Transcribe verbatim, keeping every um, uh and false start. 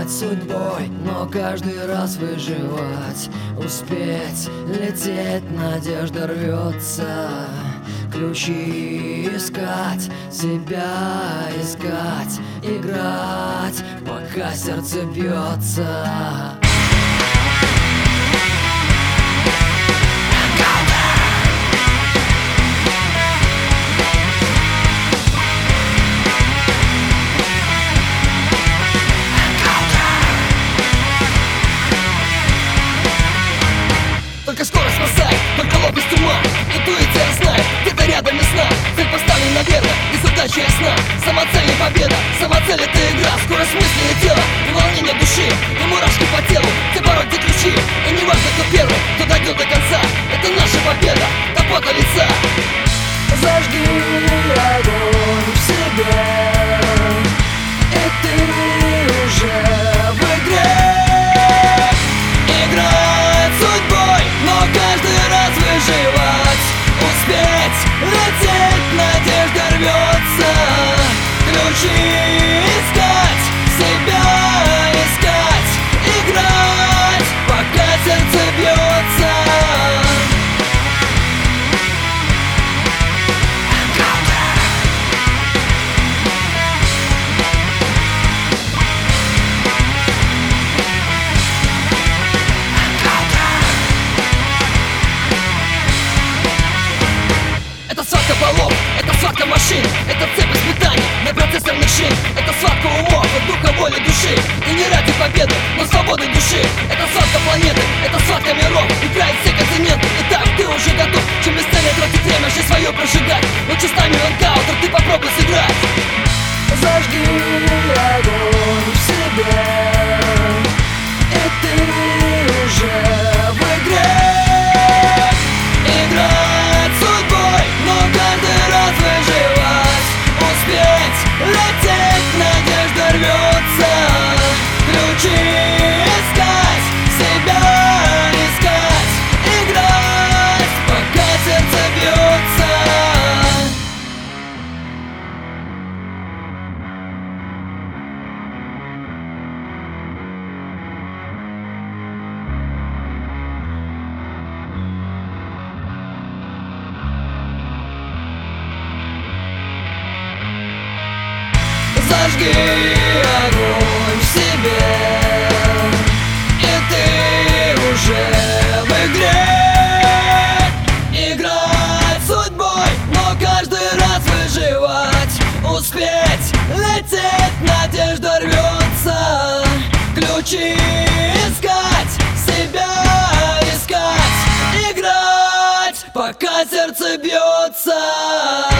играть судьбой, но каждый раз выживать, успеть лететь, надежда рвется. Ключи искать, себя искать, играть, пока сердце бьется. Только скорость спасает, только ловкость ума. Интуиция знает, где-то рядом весна. Цель поставлена верно, и задача ясна. Сама цель и победа, сама цель это игра. Скорость мысли и тела, и волнение души, и мурашки по телу, где порой, где ключи. И не важно, кто первый, кто дойдет до конца. Это наша победа, до пота лица. Зажги огонь в себе, и ты уже в игре. Играть судьбой, но каждый раз выживать, успеть лететь, надежда рвется. Ключи искать, себя искать, играть, пока сердце бьется. Это схватка полов, это схватка машин, это цепь испытаний на процессорных шин. Это схватка умов, от духа, воли, души. И не ради победы, но свободы души. Это схватка планеты, это схватка миров. Играет все континенты, и так ты уже готов. Чем бесцельнее тратить время, жизнь свою прожигать. Лучше стань нокаутер, ты попробуй сыграть. Зажги огонь в себе, и ты уже в игре. Играть судьбой, но каждый раз выживать, успеть лететь, надежда рвется. Ключи искать, себя искать, играть, пока сердце бьется. Зажги огонь в себе, и ты уже в игре. Играть судьбой, но каждый раз выживать, успеть лететь, надежда рвется. Ключи искать, себя искать, играть, пока сердце бьется.